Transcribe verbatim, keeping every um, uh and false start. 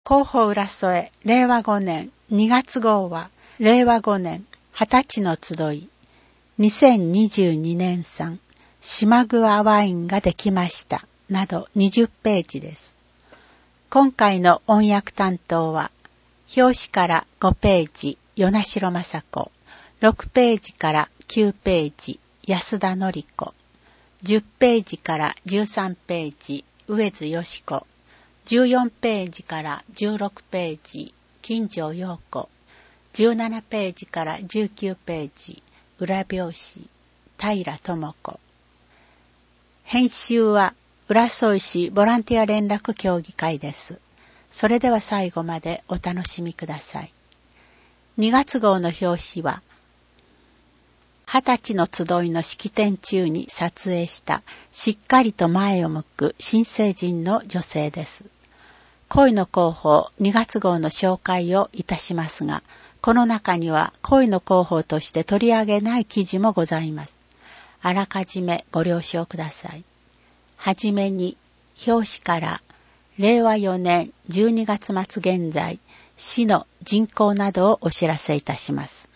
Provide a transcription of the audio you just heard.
広報浦添れいわごねんにがつ号は、れいわごねんはたちの集い、にせんにじゅうにねん産、島桑ワインができました、などにじゅっページです。今回の音訳担当は、表紙からごページ、与那城雅子、ろくページからきゅうページ、安田典子、じゅっページからじゅうさんページ、上津よし子、じゅうよんページからじゅうろくページ、金城陽子、じゅうななページからじゅうきゅうページ、裏表紙、平智子。編集は浦添市ボランティア連絡協議会です。それでは最後までお楽しみください。にがつ号の表紙は、二十歳の集いの式典中に撮影したしっかりと前を向く新成人の女性です。恋の広報にがつ号の紹介をいたしますが、この中には恋の広報として取り上げない記事もございます。あらかじめご了承ください。はじめに、表紙かられいわよねんじゅうにがつ末現在、市の人口などをお知らせいたします。